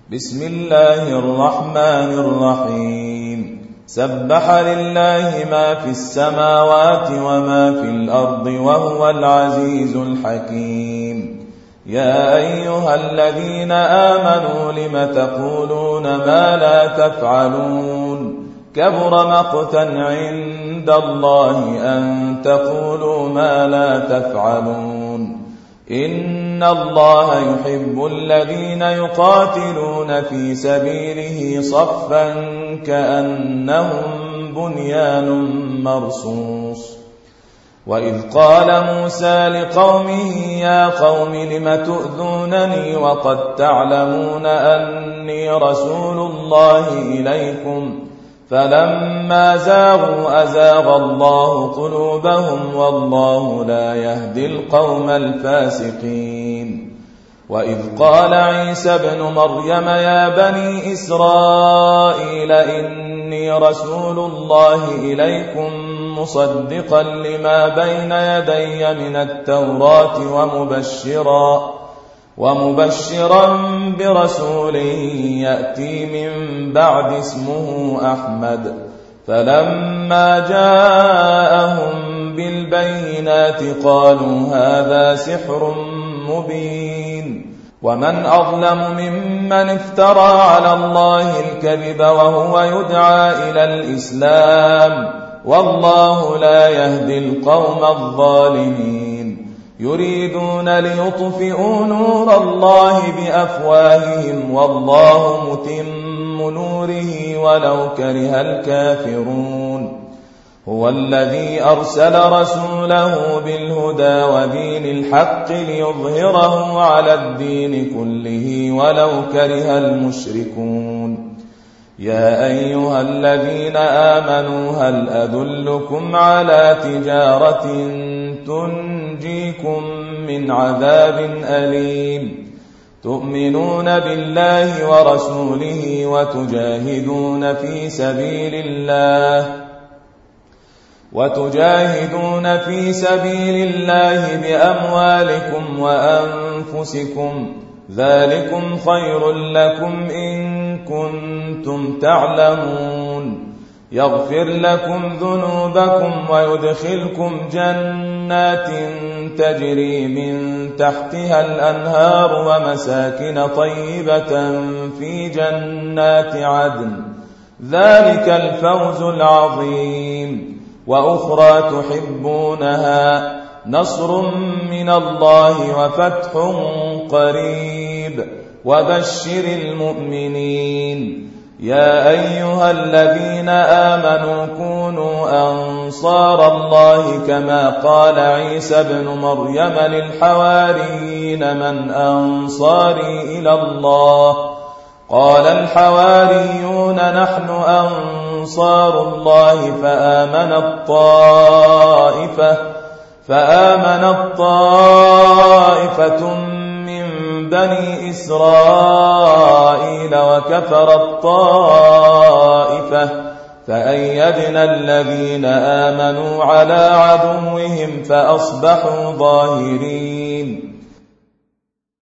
بسم الله الرحمن الرحيم سبح لله ما في السماوات وما في الأرض وهو العزيز الحكيم يا أيها الذين آمنوا لم تقولون ما لا تفعلون كبر مقتا عند الله أن تقولوا ما لا تفعلون إن الله يحب الذين يقاتلون في سبيله صفا كأنهم بنيان مرصوص وإذ قال موسى لقومه يا قوم لم تؤذونني وقد تعلمون أني رسول الله إليكم فلما زاغوا أزاغ الله قلوبهم والله لا يهدي القوم الفاسقين وإذ قال عيسى ابن مريم يا بني إسرائيل إني رسول الله إليكم مصدقا لما بين يدي من التوراة ومبشرا برسول يأتي من بعد اسمه أحمد فلما جاءهم بالبينات قالوا هذا سحر مبين ومن أظلم ممن افترى على الله الكذب وهو يدعى إلى الإسلام والله لا يهدي القوم الظالمين يريدون ليطفئوا نور الله بأفواههم والله متم نوره ولو كره الكافرون هو الذي أرسل رسوله بالهدى ودين الحق ليظهره على الدين كله ولو كره المشركون يا أيها الذين آمنوا هل أدلكم على تجارة تنجيكم من عذاب أليم تؤمنون بالله ورسوله وتجاهدون في سبيل الله بأموالكم وأنفسكم ذلكم خير لكم إن كنتم تعلمون يغفر لكم ذنوبكم ويدخلكم جنات تجري من تحتها الأنهار ومساكن طيبة في جنات عدن ذلك الفوز العظيم وأخرى تحبونها نصر من الله وفتح قريب وبشر المؤمنين يا أيها الذين آمنوا كونوا أنصار الله كما قال عيسى ابن مريم للحواريين من أنصاري إلى الله قال الحواريون نحن أنصار الله فآمنت طائفة من بني إسرائيل وكفرت طائفة فأيدنا الذين آمنوا على عدوهم فأصبحوا ظاهرين